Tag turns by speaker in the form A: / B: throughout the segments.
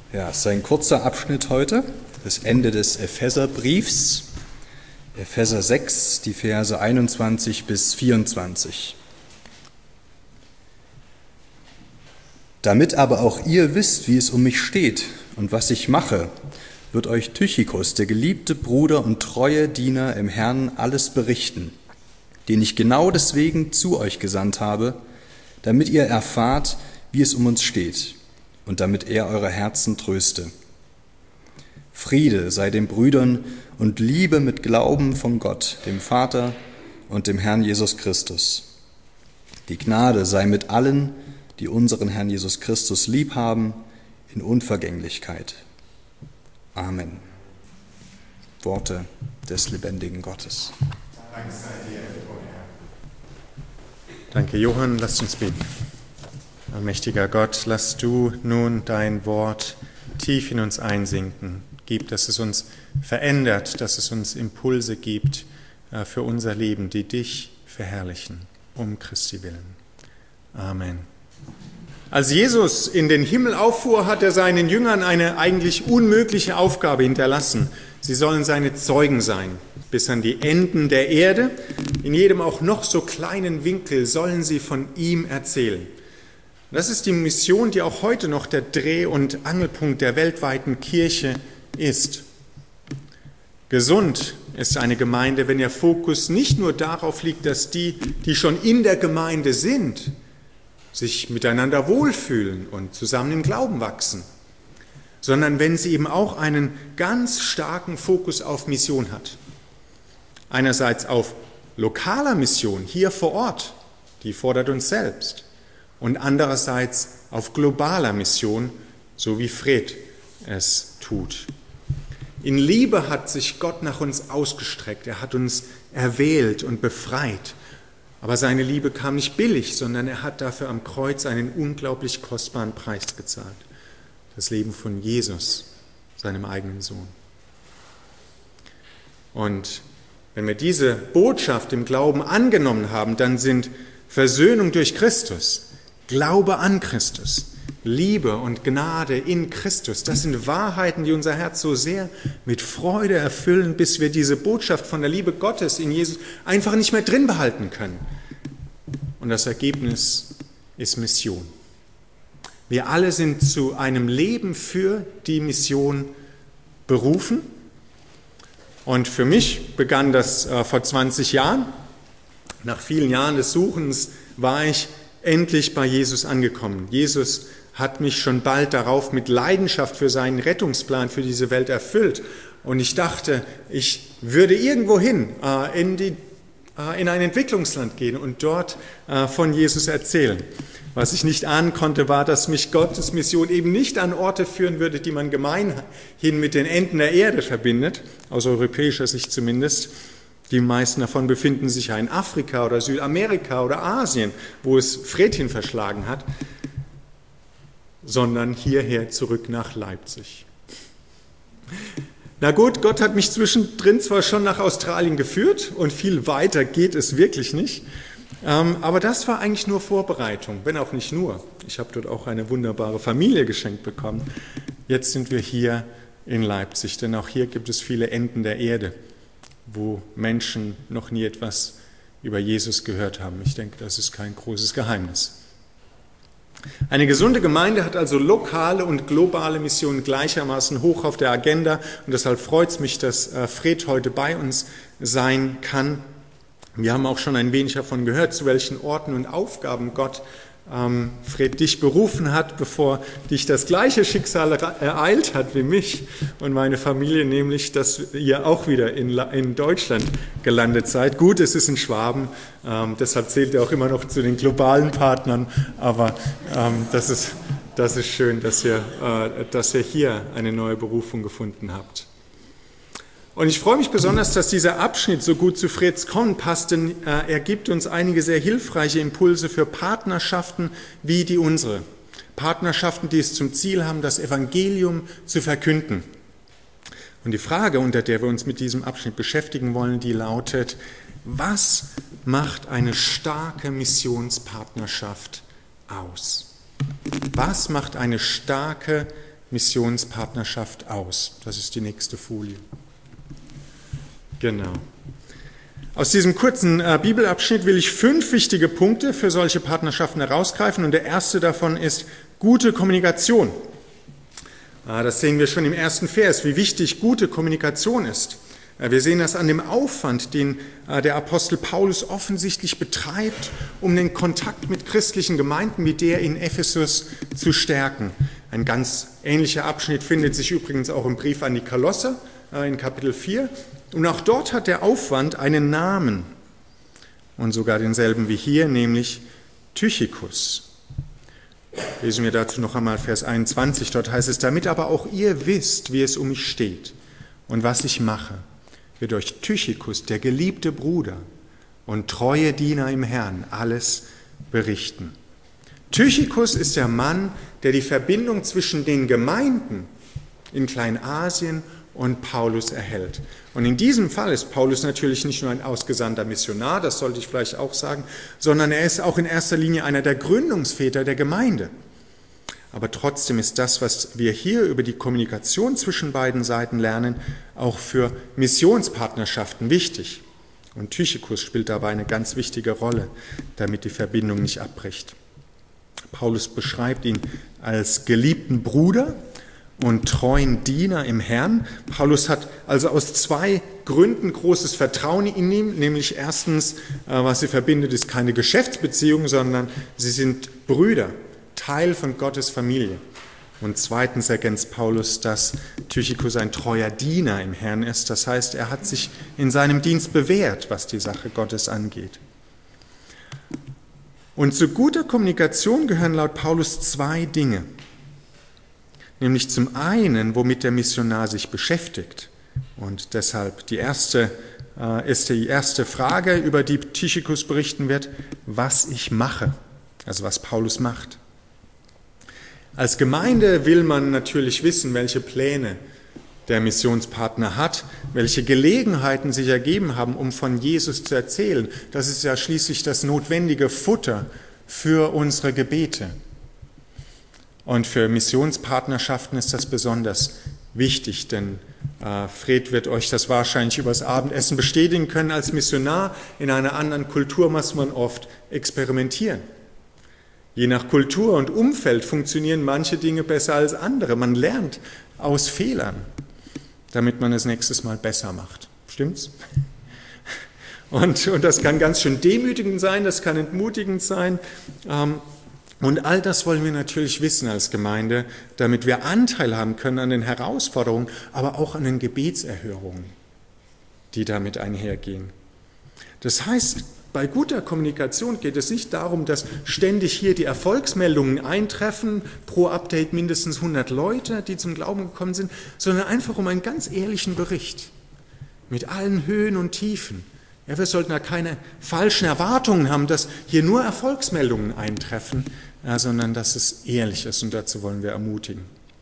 A: Ja, es ist ein kurzer Abschnitt heute, das Ende des Epheserbriefs, Epheser 6, die Verse 21 bis 24. Damit aber auch ihr wisst, wie es um mich steht und was ich mache, wird euch Tychikus, der geliebte Bruder und treue Diener im Herrn, alles berichten, den ich genau deswegen zu euch gesandt habe, damit ihr erfahrt, wie es um uns steht und damit er eure Herzen tröste. Friede sei den Brüdern und Liebe mit Glauben von Gott, dem Vater und dem Herrn Jesus Christus. Die Gnade sei mit allen, die unseren Herrn Jesus Christus lieb haben, in Unvergänglichkeit. Amen. Worte des lebendigen Gottes.
B: Danke sei dir, o Herr. Danke, Johann. Lasst uns beten. Allmächtiger Gott, lass du nun dein Wort tief in uns einsinken. Gib, dass es uns verändert, dass es uns Impulse gibt für unser Leben, die dich verherrlichen, um Christi willen. Amen. Als Jesus in den Himmel auffuhr, hat er seinen Jüngern eine eigentlich unmögliche Aufgabe hinterlassen. Sie sollen seine Zeugen sein, bis an die Enden der Erde. In jedem auch noch so kleinen Winkel sollen sie von ihm erzählen. Das ist die Mission, die auch heute noch der Dreh- und Angelpunkt der weltweiten Kirche ist. Gesund ist eine Gemeinde, wenn ihr Fokus nicht nur darauf liegt, dass die schon in der Gemeinde sind, sich miteinander wohlfühlen und zusammen im Glauben wachsen, sondern wenn sie eben auch einen ganz starken Fokus auf Mission hat. Einerseits auf lokaler Mission hier vor Ort, die fordert uns selbst, und andererseits auf globaler Mission, so wie Fred es tut. In Liebe hat sich Gott nach uns ausgestreckt, er hat uns erwählt und befreit. Aber seine Liebe kam nicht billig, sondern er hat dafür am Kreuz einen unglaublich kostbaren Preis gezahlt. Das Leben von Jesus, seinem eigenen Sohn. Und wenn wir diese Botschaft im Glauben angenommen haben, dann sind Versöhnung durch Christus, Glaube an Christus, Liebe und Gnade in Christus, das sind Wahrheiten, die unser Herz so sehr mit Freude erfüllen, bis wir diese Botschaft von der Liebe Gottes in Jesus einfach nicht mehr drin behalten können. Und das Ergebnis ist Mission. Wir alle sind zu einem Leben für die Mission berufen. Und für mich begann das vor 20 Jahren. Nach vielen Jahren des Suchens war ich endlich bei Jesus angekommen. Jesus hat mich schon bald darauf mit Leidenschaft für seinen Rettungsplan für diese Welt erfüllt. Und ich dachte, ich würde irgendwo hin in ein Entwicklungsland gehen und dort von Jesus erzählen. Was ich nicht ahnen konnte, war, dass mich Gottes Mission eben nicht an Orte führen würde, die man gemeinhin mit den Enden der Erde verbindet, aus europäischer Sicht zumindest. Die meisten davon befinden sich ja in Afrika oder Südamerika oder Asien, wo es Fred hin verschlagen hat, sondern hierher zurück nach Leipzig. Na gut, Gott hat mich zwischendrin zwar schon nach Australien geführt und viel weiter geht es wirklich nicht, aber das war eigentlich nur Vorbereitung, wenn auch nicht nur. Ich habe dort auch eine wunderbare Familie geschenkt bekommen. Jetzt sind wir hier in Leipzig, denn auch hier gibt es viele Enden der Erde, wo Menschen noch nie etwas über Jesus gehört haben. Ich denke, das ist kein großes Geheimnis. Eine gesunde Gemeinde hat also lokale und globale Missionen gleichermaßen hoch auf der Agenda und deshalb freut es mich, dass Fred heute bei uns sein kann. Wir haben auch schon ein wenig davon gehört, zu welchen Orten und Aufgaben Gott Fred dich berufen hat, bevor dich das gleiche Schicksal ereilt hat wie mich und meine Familie, nämlich, dass ihr auch wieder in Deutschland gelandet seid. Gut, es ist in Schwaben, deshalb zählt ihr auch immer noch zu den globalen Partnern, aber das ist schön, dass ihr hier eine neue Berufung gefunden habt. Und ich freue mich besonders, dass dieser Abschnitt so gut zu Freds Kommen passt, denn er gibt uns einige sehr hilfreiche Impulse für Partnerschaften wie die unsere. Partnerschaften, die es zum Ziel haben, das Evangelium zu verkünden. Und die Frage, unter der wir uns mit diesem Abschnitt beschäftigen wollen, die lautet: Was macht eine starke Missionspartnerschaft aus? Was macht eine starke Missionspartnerschaft aus? Das ist die nächste Folie. Genau. Aus diesem kurzen Bibelabschnitt will ich 5 wichtige Punkte für solche Partnerschaften herausgreifen. Und der erste davon ist gute Kommunikation. Das sehen wir schon im ersten Vers, wie wichtig gute Kommunikation ist. Wir sehen das an dem Aufwand, den der Apostel Paulus offensichtlich betreibt, um den Kontakt mit christlichen Gemeinden wie der in Ephesus zu stärken. Ein ganz ähnlicher Abschnitt findet sich übrigens auch im Brief an die Kolosser in Kapitel 4. Und auch dort hat der Aufwand einen Namen und sogar denselben wie hier, nämlich Tychikus. Lesen wir dazu noch einmal Vers 21. Dort heißt es, damit aber auch ihr wisst, wie es um mich steht und was ich mache, wird euch Tychikus, der geliebte Bruder und treue Diener im Herrn, alles berichten. Tychikus ist der Mann, der die Verbindung zwischen den Gemeinden in Kleinasien und Paulus erhält. Und in diesem Fall ist Paulus natürlich nicht nur ein ausgesandter Missionar, das sollte ich vielleicht auch sagen, sondern er ist auch in erster Linie einer der Gründungsväter der Gemeinde. Aber trotzdem ist das, was wir hier über die Kommunikation zwischen beiden Seiten lernen, auch für Missionspartnerschaften wichtig. Und Tychikus spielt dabei eine ganz wichtige Rolle, damit die Verbindung nicht abbricht. Paulus beschreibt ihn als geliebten Bruder und treuen Diener im Herrn. Paulus hat also aus 2 Gründen großes Vertrauen in ihn, nämlich erstens, was sie verbindet, ist keine Geschäftsbeziehung, sondern sie sind Brüder, Teil von Gottes Familie. Und zweitens ergänzt Paulus, dass Tychikus ein treuer Diener im Herrn ist. Das heißt, er hat sich in seinem Dienst bewährt, was die Sache Gottes angeht. Und zu guter Kommunikation gehören laut Paulus 2 Dinge. Nämlich zum einen, womit der Missionar sich beschäftigt. Und deshalb ist die erste Frage, über die Tychikus berichten wird, was ich mache, also was Paulus macht. Als Gemeinde will man natürlich wissen, welche Pläne der Missionspartner hat, welche Gelegenheiten sich ergeben haben, um von Jesus zu erzählen. Das ist ja schließlich das notwendige Futter für unsere Gebete. Und für Missionspartnerschaften ist das besonders wichtig, denn Fred wird euch das wahrscheinlich übers Abendessen bestätigen können. Als Missionar in einer anderen Kultur muss man oft experimentieren. Je nach Kultur und Umfeld funktionieren manche Dinge besser als andere. Man lernt aus Fehlern, damit man es nächstes Mal besser macht. Stimmt's? Und das kann ganz schön demütigend sein, das kann entmutigend sein. Und all das wollen wir natürlich wissen als Gemeinde, damit wir Anteil haben können an den Herausforderungen, aber auch an den Gebetserhörungen, die damit einhergehen. Das heißt, bei guter Kommunikation geht es nicht darum, dass ständig hier die Erfolgsmeldungen eintreffen, pro Update mindestens 100 Leute, die zum Glauben gekommen sind, sondern einfach um einen ganz ehrlichen Bericht mit allen Höhen und Tiefen. Ja, wir sollten da keine falschen Erwartungen haben, dass hier nur Erfolgsmeldungen eintreffen, sondern dass es ehrlich ist, und dazu wollen wir ermutigen.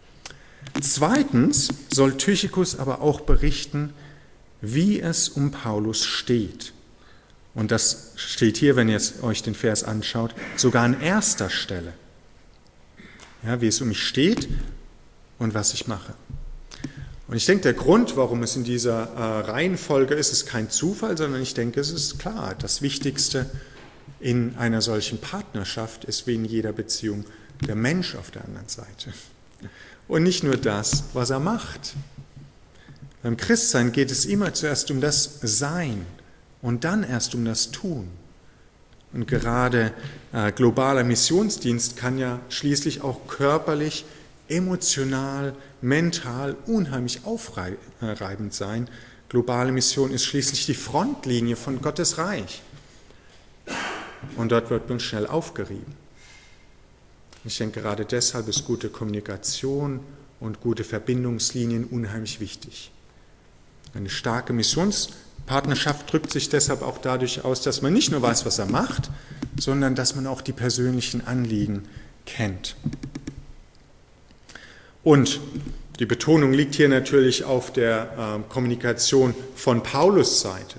B: Zweitens soll Tychikus aber auch berichten, wie es um Paulus steht. Und das steht hier, wenn ihr euch den Vers anschaut, sogar an erster Stelle. Ja, wie es um mich steht und was ich mache. Und ich denke, der Grund, warum es in dieser Reihenfolge ist kein Zufall, sondern ich denke, es ist klar. Das Wichtigste in einer solchen Partnerschaft ist wie in jeder Beziehung der Mensch auf der anderen Seite. Und nicht nur das, was er macht. Beim Christsein geht es immer zuerst um das Sein und dann erst um das Tun. Und gerade globaler Missionsdienst kann ja schließlich auch körperlich, emotional, mental unheimlich aufreibend sein. Globale Mission ist schließlich die Frontlinie von Gottes Reich. Und dort wird man schnell aufgerieben. Ich denke, gerade deshalb ist gute Kommunikation und gute Verbindungslinien unheimlich wichtig. Eine starke Missionspartnerschaft drückt sich deshalb auch dadurch aus, dass man nicht nur weiß, was er macht, sondern dass man auch die persönlichen Anliegen kennt. Und die Betonung liegt hier natürlich auf der Kommunikation von Paulus Seite.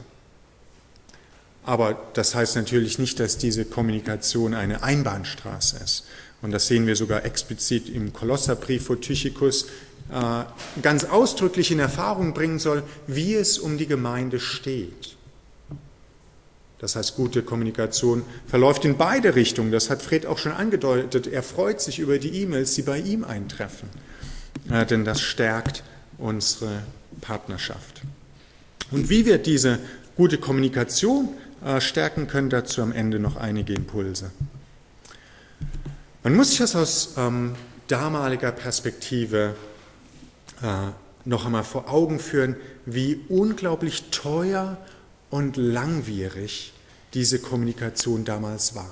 B: Aber das heißt natürlich nicht, dass diese Kommunikation eine Einbahnstraße ist und das sehen wir sogar explizit im Kolosserbrief, wo Tychicus ganz ausdrücklich in Erfahrung bringen soll, wie es um die Gemeinde steht. Das heißt, gute Kommunikation verläuft in beide Richtungen. Das hat Fred auch schon angedeutet. Er freut sich über die E-Mails, die bei ihm eintreffen, denn das stärkt unsere Partnerschaft. Und wie wir diese gute Kommunikation stärken können, dazu am Ende noch einige Impulse. Man muss sich das aus damaliger Perspektive noch einmal vor Augen führen, wie unglaublich teuer und langwierig diese Kommunikation damals war.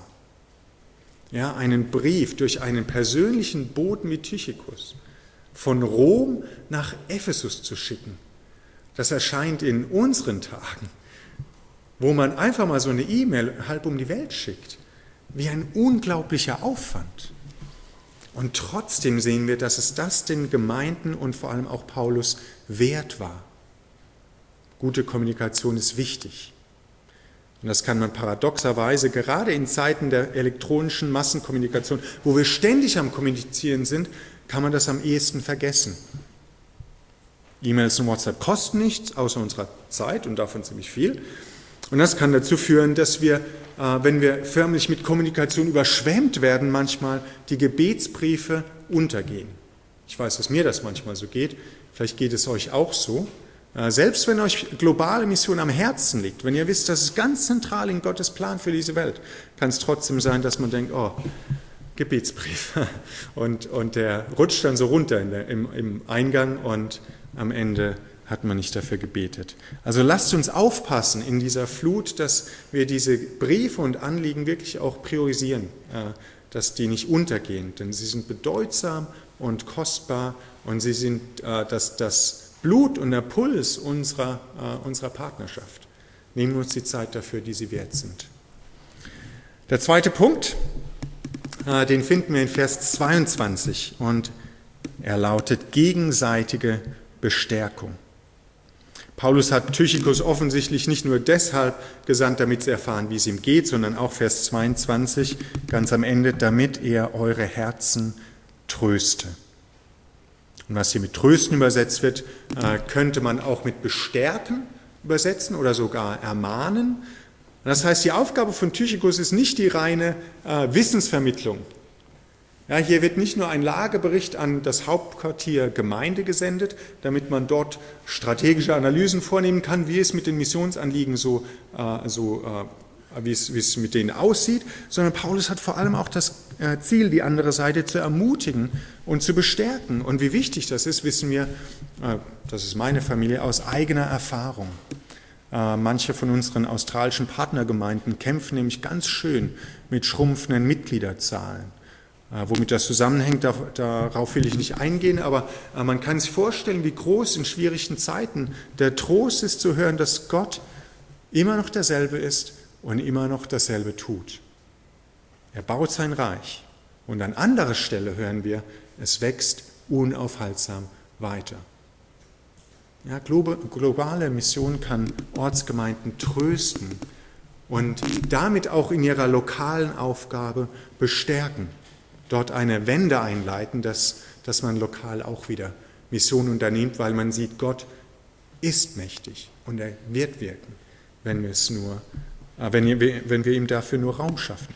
B: Ja, einen Brief durch einen persönlichen Boten wie Tychicus von Rom nach Ephesus zu schicken, das erscheint in unseren Tagen, wo man einfach mal so eine E-Mail halb um die Welt schickt, wie ein unglaublicher Aufwand. Und trotzdem sehen wir, dass es das den Gemeinden und vor allem auch Paulus wert war. Gute Kommunikation ist wichtig. Und das kann man paradoxerweise gerade in Zeiten der elektronischen Massenkommunikation, wo wir ständig am Kommunizieren sind, kann man das am ehesten vergessen. E-Mails und WhatsApp kosten nichts, außer unserer Zeit und davon ziemlich viel. Und das kann dazu führen, dass wir, wenn wir förmlich mit Kommunikation überschwemmt werden, manchmal die Gebetsbriefe untergehen. Ich weiß, dass mir das manchmal so geht. Vielleicht geht es euch auch so. Selbst wenn euch globale Mission am Herzen liegt, wenn ihr wisst, das ist ganz zentral in Gottes Plan für diese Welt, kann es trotzdem sein, dass man denkt, oh, Gebetsbrief. Und der rutscht dann so runter im Eingang und am Ende hat man nicht dafür gebetet. Also lasst uns aufpassen in dieser Flut, dass wir diese Briefe und Anliegen wirklich auch priorisieren, dass die nicht untergehen, denn sie sind bedeutsam und kostbar und sie sind das Blut und der Puls unserer Partnerschaft. Nehmen wir uns die Zeit dafür, die sie wert sind. Der zweite Punkt, den finden wir in Vers 22 und er lautet gegenseitige Bestärkung. Paulus hat Tychicus offensichtlich nicht nur deshalb gesandt, damit sie erfahren, wie es ihm geht, sondern auch Vers 22, ganz am Ende, damit er eure Herzen tröste. Und was hier mit trösten übersetzt wird, könnte man auch mit bestärken übersetzen oder sogar ermahnen. Das heißt, die Aufgabe von Tychicus ist nicht die reine Wissensvermittlung. Ja, hier wird nicht nur ein Lagebericht an das Hauptquartier Gemeinde gesendet, damit man dort strategische Analysen vornehmen kann, wie es mit den Missionsanliegen wie es mit denen aussieht, sondern Paulus hat vor allem auch das Ziel, die andere Seite zu ermutigen und zu bestärken. Und wie wichtig das ist, wissen wir, das ist meine Familie, aus eigener Erfahrung. Manche von unseren australischen Partnergemeinden kämpfen nämlich ganz schön mit schrumpfenden Mitgliederzahlen. Womit das zusammenhängt, darauf will ich nicht eingehen, aber man kann sich vorstellen, wie groß in schwierigen Zeiten der Trost ist zu hören, dass Gott immer noch derselbe ist und immer noch dasselbe tut. Er baut sein Reich und an anderer Stelle hören wir, es wächst unaufhaltsam weiter. Ja, globale Mission kann Ortsgemeinden trösten und damit auch in ihrer lokalen Aufgabe bestärken. Dort eine Wende einleiten, dass man lokal auch wieder Mission unternimmt, weil man sieht, Gott ist mächtig und er wird wirken, wenn wir ihm dafür nur Raum schaffen.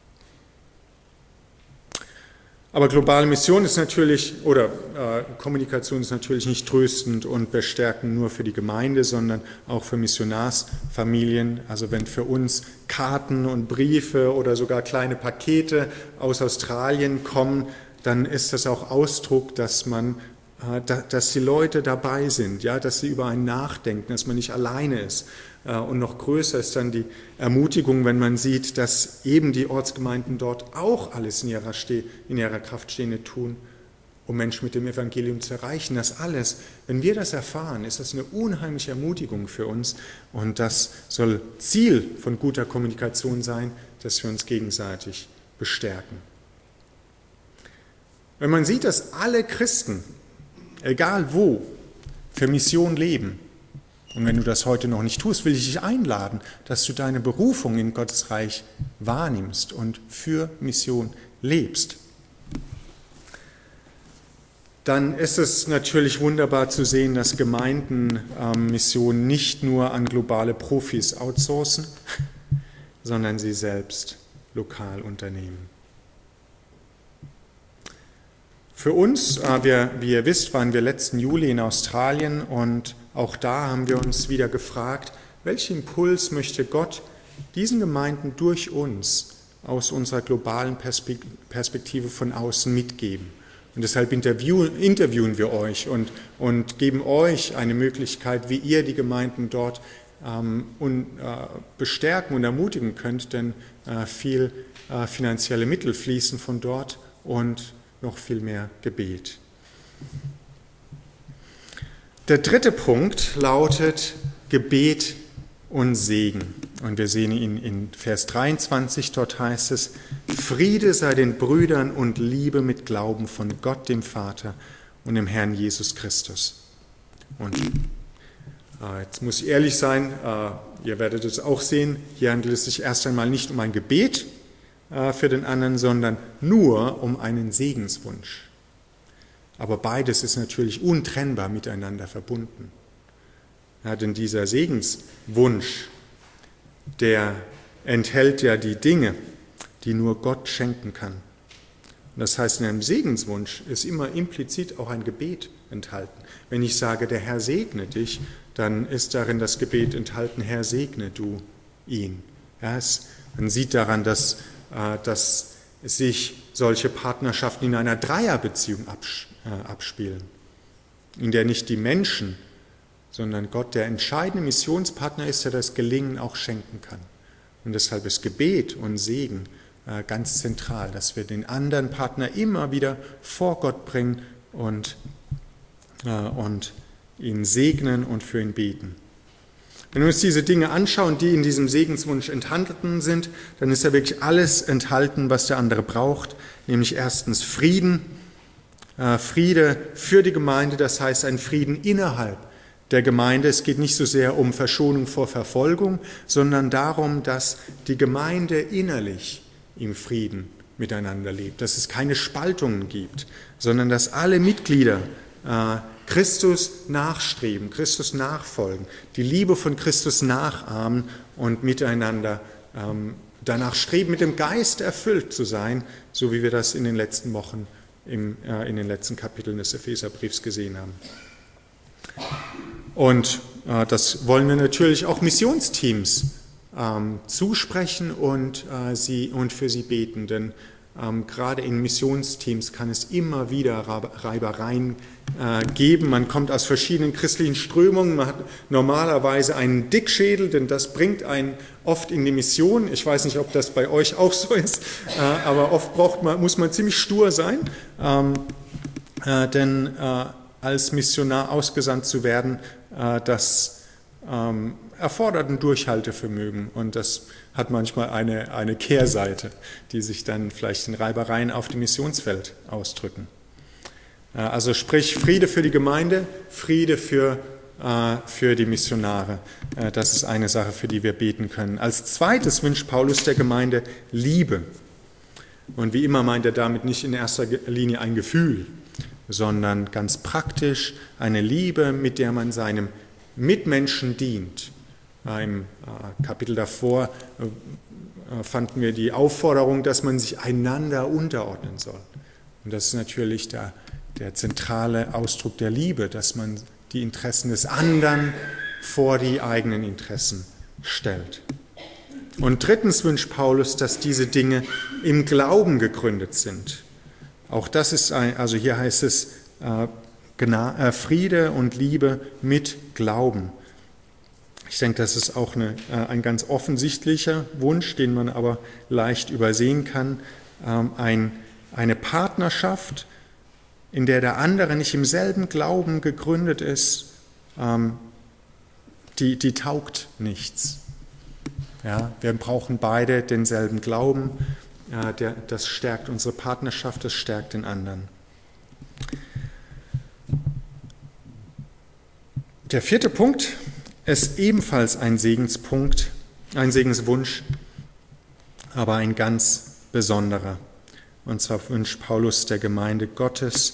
B: Aber globale Mission ist natürlich, oder Kommunikation ist natürlich nicht tröstend und bestärkend nur für die Gemeinde, sondern auch für Missionarsfamilien. Also wenn für uns Karten und Briefe oder sogar kleine Pakete aus Australien kommen, dann ist das auch Ausdruck, dass die Leute dabei sind, ja, dass sie über einen nachdenken, dass man nicht alleine ist. Und noch größer ist dann die Ermutigung, wenn man sieht, dass eben die Ortsgemeinden dort auch alles in ihrer Kraft Stehende tun, um Menschen mit dem Evangelium zu erreichen. Das alles, wenn wir das erfahren, ist das eine unheimliche Ermutigung für uns. Und das soll Ziel von guter Kommunikation sein, dass wir uns gegenseitig bestärken. Wenn man sieht, dass alle Christen, egal wo, für Mission leben, und wenn du das heute noch nicht tust, will ich dich einladen, dass du deine Berufung in Gottes Reich wahrnimmst und für Mission lebst. dann ist es natürlich wunderbar zu sehen, dass Gemeinden Missionen nicht nur an globale Profis outsourcen, sondern sie selbst lokal unternehmen. Für uns, wie ihr wisst, waren wir letzten Juli in Australien und auch da haben wir uns wieder gefragt, welchen Impuls möchte Gott diesen Gemeinden durch uns aus unserer globalen Perspektive von außen mitgeben. Und deshalb interviewen wir euch und geben euch eine Möglichkeit, wie ihr die Gemeinden dort bestärken und ermutigen könnt, denn viel finanzielle Mittel fließen von dort und noch viel mehr Gebet. Der dritte Punkt lautet Gebet und Segen. Und wir sehen ihn in Vers 23, dort heißt es, Friede sei den Brüdern und Liebe mit Glauben von Gott dem Vater und dem Herrn Jesus Christus. Und jetzt muss ich ehrlich sein, ihr werdet es auch sehen, hier handelt es sich erst einmal nicht um ein Gebet für den anderen, sondern nur um einen Segenswunsch. Aber beides ist natürlich untrennbar miteinander verbunden. Ja, denn dieser Segenswunsch, der enthält ja die Dinge, die nur Gott schenken kann. Und das heißt, in einem Segenswunsch ist immer implizit auch ein Gebet enthalten. Wenn ich sage, der Herr segne dich, dann ist darin das Gebet enthalten, Herr, segne du ihn. Ja, man sieht daran, dass sich solche Partnerschaften in einer Dreierbeziehung abspielen, in der nicht die Menschen, sondern Gott der entscheidende Missionspartner ist, der das Gelingen auch schenken kann. Und deshalb ist Gebet und Segen ganz zentral, dass wir den anderen Partner immer wieder vor Gott bringen und ihn segnen und für ihn beten. Wenn wir uns diese Dinge anschauen, die in diesem Segenswunsch enthalten sind, dann ist da wirklich alles enthalten, was der andere braucht, nämlich erstens Frieden, Friede für die Gemeinde, das heißt ein Frieden innerhalb der Gemeinde. Es geht nicht so sehr um Verschonung vor Verfolgung, sondern darum, dass die Gemeinde innerlich im Frieden miteinander lebt, dass es keine Spaltungen gibt, sondern dass alle Mitglieder Christus nachstreben, Christus nachfolgen, die Liebe von Christus nachahmen und miteinander danach streben, mit dem Geist erfüllt zu sein, so wie wir das in den letzten Wochen in den letzten Kapiteln des Epheserbriefs gesehen haben. Und das wollen wir natürlich auch Missionsteams zusprechen und für sie beten, denn gerade in Missionsteams kann es immer wieder Reibereien geben. Man kommt aus verschiedenen christlichen Strömungen, man hat normalerweise einen Dickschädel, denn das bringt einen oft in die Mission. Ich weiß nicht, ob das bei euch auch so ist, aber oft muss man ziemlich stur sein, denn als Missionar ausgesandt zu werden, das erfordert ein Durchhaltevermögen und das hat manchmal eine Kehrseite, die sich dann vielleicht in Reibereien auf dem Missionsfeld ausdrücken. Also sprich Friede für die Gemeinde, Friede für die Missionare. Das ist eine Sache, für die wir beten können. Als zweites wünscht Paulus der Gemeinde Liebe. Und wie immer meint er damit nicht in erster Linie ein Gefühl, sondern ganz praktisch eine Liebe, mit der man seinem Mitmenschen dient. Im Kapitel davor fanden wir die Aufforderung, dass man sich einander unterordnen soll. Und das ist natürlich der zentrale Ausdruck der Liebe, dass man die Interessen des anderen vor die eigenen Interessen stellt. Und drittens wünscht Paulus, dass diese Dinge im Glauben gegründet sind. Auch das ist also hier heißt es Friede und Liebe mit Glauben. Ich denke, das ist auch ein ganz offensichtlicher Wunsch, den man aber leicht übersehen kann. Eine Partnerschaft, in der der andere nicht im selben Glauben gegründet ist, die taugt nichts. Ja, wir brauchen beide denselben Glauben. Das stärkt unsere Partnerschaft, das stärkt den anderen. Der vierte Punkt ist ebenfalls ein Segenspunkt, ein Segenswunsch, aber ein ganz besonderer. Und zwar wünscht Paulus der Gemeinde Gottes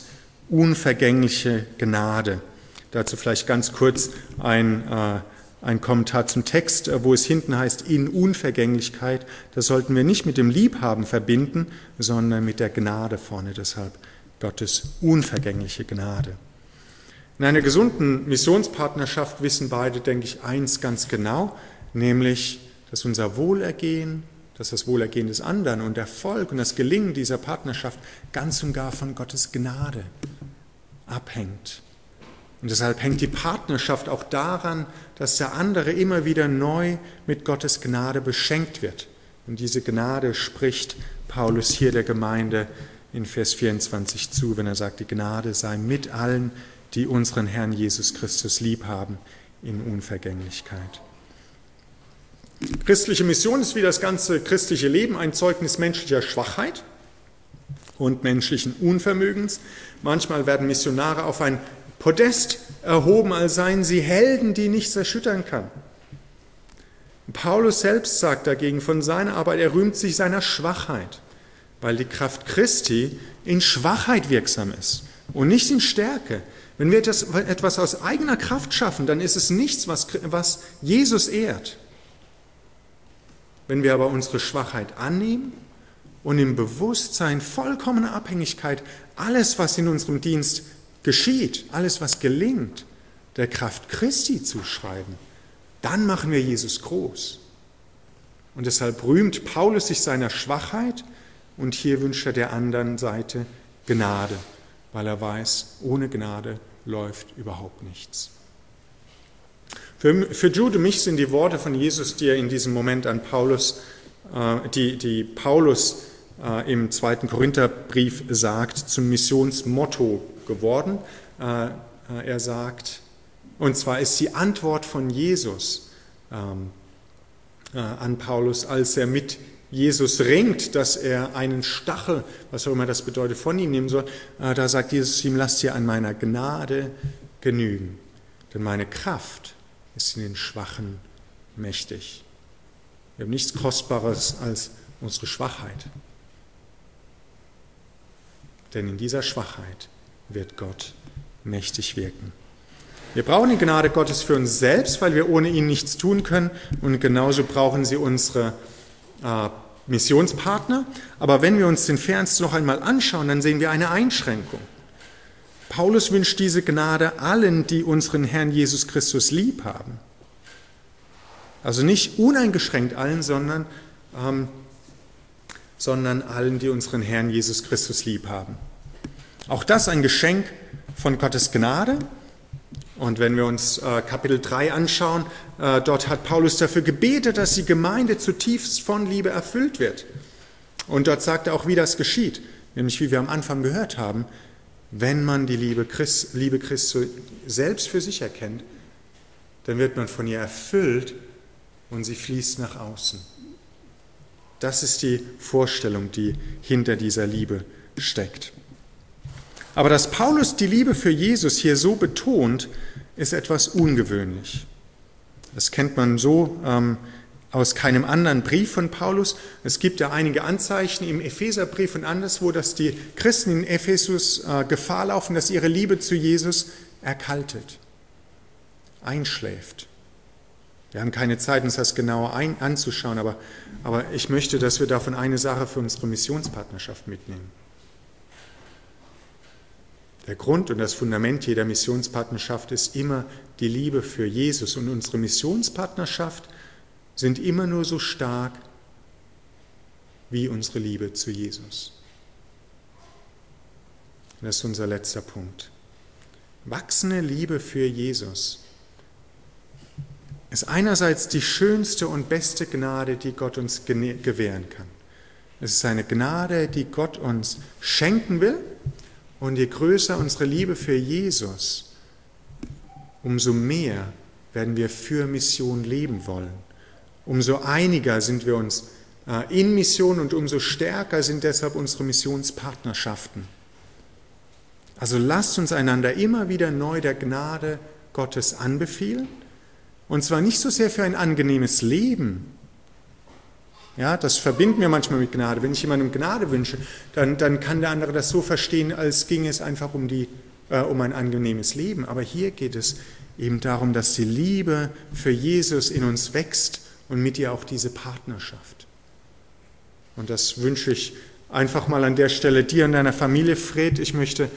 B: unvergängliche Gnade. Dazu vielleicht ganz kurz ein Kommentar zum Text, wo es hinten heißt, in Unvergänglichkeit. Das sollten wir nicht mit dem Liebhaben verbinden, sondern mit der Gnade vorne. Deshalb Gottes unvergängliche Gnade. In einer gesunden Missionspartnerschaft wissen beide, denke ich, eins ganz genau, nämlich, dass unser Wohlergehen, dass das Wohlergehen des anderen und Erfolg und das Gelingen dieser Partnerschaft ganz und gar von Gottes Gnade abhängt. Und deshalb hängt die Partnerschaft auch daran, dass der andere immer wieder neu mit Gottes Gnade beschenkt wird. Und diese Gnade spricht Paulus hier der Gemeinde in Vers 24 zu, wenn er sagt, die Gnade sei mit allen, die unseren Herrn Jesus Christus lieb haben, in Unvergänglichkeit. Christliche Mission ist wie das ganze christliche Leben ein Zeugnis menschlicher Schwachheit und menschlichen Unvermögens. Manchmal werden Missionare auf ein Podest erhoben, als seien sie Helden, die nichts erschüttern kann. Paulus selbst sagt dagegen von seiner Arbeit, er rühmt sich seiner Schwachheit, weil die Kraft Christi in Schwachheit wirksam ist und nicht in Stärke. Wenn wir etwas aus eigener Kraft schaffen, dann ist es nichts, was Jesus ehrt. Wenn wir aber unsere Schwachheit annehmen und im Bewusstsein vollkommener Abhängigkeit alles, was in unserem Dienst geschieht, alles, was gelingt, der Kraft Christi zuschreiben, dann machen wir Jesus groß. Und deshalb rühmt Paulus sich seiner Schwachheit und hier wünscht er der anderen Seite Gnade, weil er weiß, ohne Gnade läuft überhaupt nichts. Für Jude und mich sind die Worte von Jesus, die er in diesem Moment an Paulus, die Paulus im 2. Korintherbrief sagt, zum Missionsmotto geworden. Er sagt, und zwar ist die Antwort von Jesus an Paulus, als er mit Jesus ringt, dass er einen Stachel, was auch immer das bedeutet, von ihm nehmen soll. Da sagt Jesus ihm, lass dir an meiner Gnade genügen, denn meine Kraft ist in den Schwachen mächtig. Wir haben nichts Kostbares als unsere Schwachheit. Denn in dieser Schwachheit wird Gott mächtig wirken. Wir brauchen die Gnade Gottes für uns selbst, weil wir ohne ihn nichts tun können. Und genauso brauchen sie unsere Missionspartner. Aber wenn wir uns den Vers noch einmal anschauen, dann sehen wir eine Einschränkung. Paulus wünscht diese Gnade allen, die unseren Herrn Jesus Christus lieb haben. Also nicht uneingeschränkt allen, sondern allen, die unseren Herrn Jesus Christus lieb haben. Auch das ein Geschenk von Gottes Gnade. Und wenn wir uns Kapitel 3 anschauen, dort hat Paulus dafür gebetet, dass die Gemeinde zutiefst von Liebe erfüllt wird. Und dort sagt er auch, wie das geschieht. Nämlich, wie wir am Anfang gehört haben, wenn man die Liebe Christi selbst für sich erkennt, dann wird man von ihr erfüllt und sie fließt nach außen. Das ist die Vorstellung, die hinter dieser Liebe steckt. Aber dass Paulus die Liebe für Jesus hier so betont, ist etwas ungewöhnlich. Das kennt man so aus keinem anderen Brief von Paulus. Es gibt ja einige Anzeichen im Epheserbrief und anderswo, dass die Christen in Ephesus Gefahr laufen, dass ihre Liebe zu Jesus erkaltet, einschläft. Wir haben keine Zeit, uns das genauer anzuschauen, aber ich möchte, dass wir davon eine Sache für unsere Missionspartnerschaft mitnehmen. Der Grund und das Fundament jeder Missionspartnerschaft ist immer die Liebe für Jesus. Und unsere Missionspartnerschaft sind immer nur so stark wie unsere Liebe zu Jesus. Und das ist unser letzter Punkt. Wachsende Liebe für Jesus ist einerseits die schönste und beste Gnade, die Gott uns gewähren kann. Es ist eine Gnade, die Gott uns schenken will. Und je größer unsere Liebe für Jesus, umso mehr werden wir für Mission leben wollen. Umso einiger sind wir uns in Mission und umso stärker sind deshalb unsere Missionspartnerschaften. Also lasst uns einander immer wieder neu der Gnade Gottes anbefehlen. Und zwar nicht so sehr für ein angenehmes Leben, Ja, das verbinden wir manchmal mit Gnade. Wenn ich jemandem Gnade wünsche, dann kann der andere das so verstehen, als ginge es einfach um ein angenehmes Leben. Aber hier geht es eben darum, dass die Liebe für Jesus in uns wächst und mit ihr auch diese Partnerschaft. Und das wünsche ich einfach mal an der Stelle dir und deiner Familie, Fred. Ich möchte,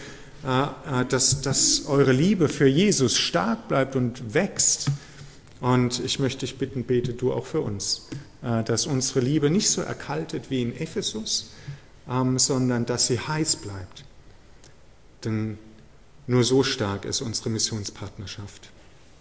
B: dass eure Liebe für Jesus stark bleibt und wächst. Und ich möchte dich bitten, bete du auch für uns, dass unsere Liebe nicht so erkaltet wie in Ephesus, sondern dass sie heiß bleibt. Denn nur so stark ist unsere Missionspartnerschaft.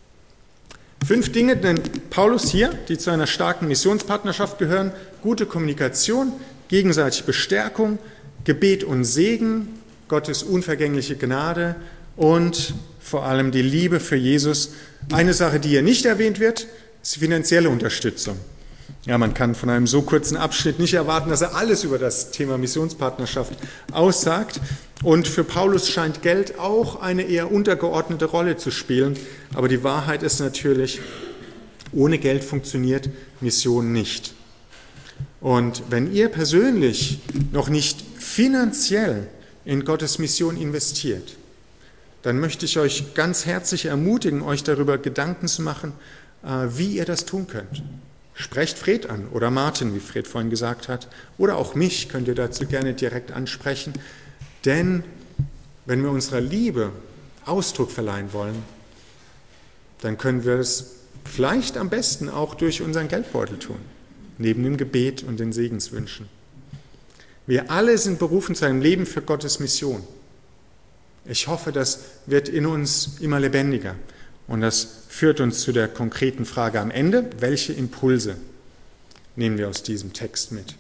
B: 5 Dinge nennt Paulus hier, die zu einer starken Missionspartnerschaft gehören: gute Kommunikation, gegenseitige Bestärkung, Gebet und Segen, Gottes unvergängliche Gnade und vor allem die Liebe für Jesus. Eine Sache, die hier nicht erwähnt wird, ist die finanzielle Unterstützung. Ja, man kann von einem so kurzen Abschnitt nicht erwarten, dass er alles über das Thema Missionspartnerschaft aussagt. Und für Paulus scheint Geld auch eine eher untergeordnete Rolle zu spielen. Aber die Wahrheit ist natürlich, ohne Geld funktioniert Mission nicht. Und wenn ihr persönlich noch nicht finanziell in Gottes Mission investiert, dann möchte ich euch ganz herzlich ermutigen, euch darüber Gedanken zu machen, wie ihr das tun könnt. Sprecht Fred an oder Martin, wie Fred vorhin gesagt hat, oder auch mich könnt ihr dazu gerne direkt ansprechen. Denn wenn wir unserer Liebe Ausdruck verleihen wollen, dann können wir es vielleicht am besten auch durch unseren Geldbeutel tun, neben dem Gebet und den Segenswünschen. Wir alle sind berufen zu einem Leben für Gottes Mission. Ich hoffe, das wird in uns immer lebendiger. Und das führt uns zu der konkreten Frage am Ende: Welche Impulse nehmen wir aus diesem Text mit?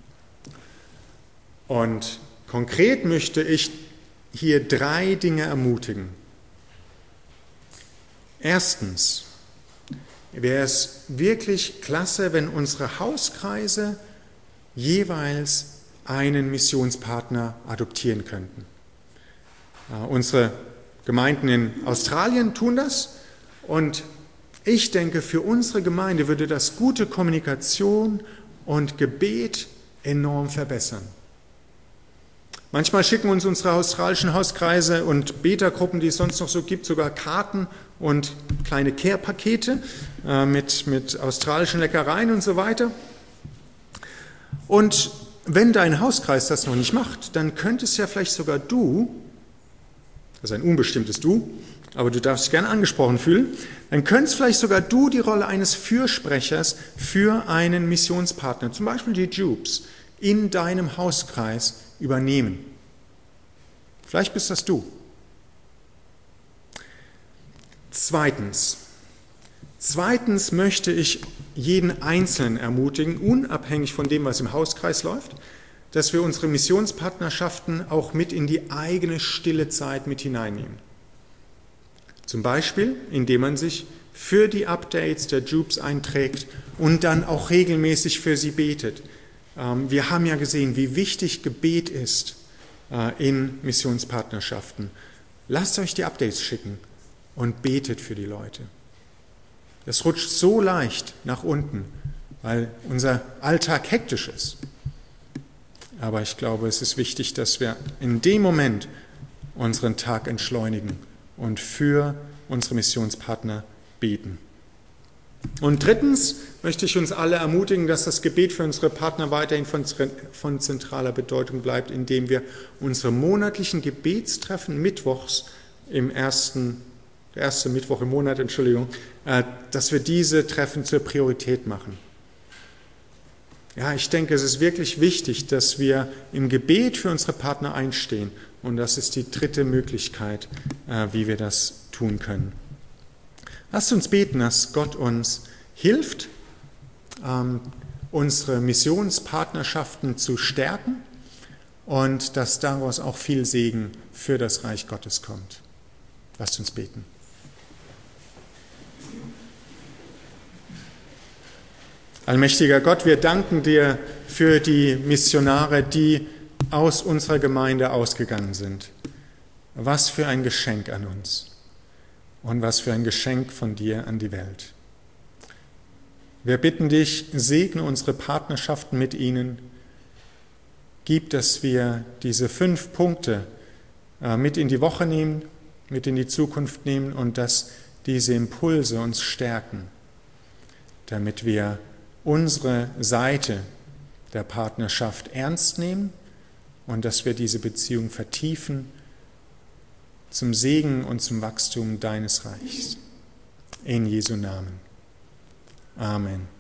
B: Und konkret möchte ich hier 3 Dinge ermutigen. Erstens wäre es wirklich klasse, wenn unsere Hauskreise jeweils einen Missionspartner adoptieren könnten. Unsere Gemeinden in Australien tun das. Und ich denke, für unsere Gemeinde würde das gute Kommunikation und Gebet enorm verbessern. Manchmal schicken uns unsere australischen Hauskreise und Beta-Gruppen, die es sonst noch so gibt, sogar Karten und kleine Care-Pakete mit australischen Leckereien und so weiter. Und wenn dein Hauskreis das noch nicht macht, dann könntest ja vielleicht sogar du, das ist ein unbestimmtes Du, aber du darfst dich gerne angesprochen fühlen, dann könntest vielleicht sogar du die Rolle eines Fürsprechers für einen Missionspartner, zum Beispiel die Jubes, in deinem Hauskreis übernehmen. Vielleicht bist das du. Zweitens möchte ich jeden Einzelnen ermutigen, unabhängig von dem, was im Hauskreis läuft, dass wir unsere Missionspartnerschaften auch mit in die eigene stille Zeit mit hineinnehmen. Zum Beispiel, indem man sich für die Updates der Jubes einträgt und dann auch regelmäßig für sie betet. Wir haben ja gesehen, wie wichtig Gebet ist in Missionspartnerschaften. Lasst euch die Updates schicken und betet für die Leute. Das rutscht so leicht nach unten, weil unser Alltag hektisch ist. Aber ich glaube, es ist wichtig, dass wir in dem Moment unseren Tag entschleunigen und für unsere Missionspartner beten. Und drittens möchte ich uns alle ermutigen, dass das Gebet für unsere Partner weiterhin von zentraler Bedeutung bleibt, indem wir unsere monatlichen Gebetstreffen mittwochs der erste Mittwoch im Monat, dass wir diese Treffen zur Priorität machen. Ja, ich denke, es ist wirklich wichtig, dass wir im Gebet für unsere Partner einstehen. Und das ist die dritte Möglichkeit, wie wir das tun können. Lasst uns beten, dass Gott uns hilft, unsere Missionspartnerschaften zu stärken und dass daraus auch viel Segen für das Reich Gottes kommt. Lasst uns beten. Allmächtiger Gott, wir danken dir für die Missionare, die aus unserer Gemeinde ausgegangen sind. Was für ein Geschenk an uns und was für ein Geschenk von dir an die Welt. Wir bitten dich, segne unsere Partnerschaften mit ihnen. Gib, dass wir diese 5 Punkte mit in die Woche nehmen, mit in die Zukunft nehmen und dass diese Impulse uns stärken, damit wir unsere Seite der Partnerschaft ernst nehmen und dass wir diese Beziehung vertiefen zum Segen und zum Wachstum deines Reichs. In Jesu Namen. Amen.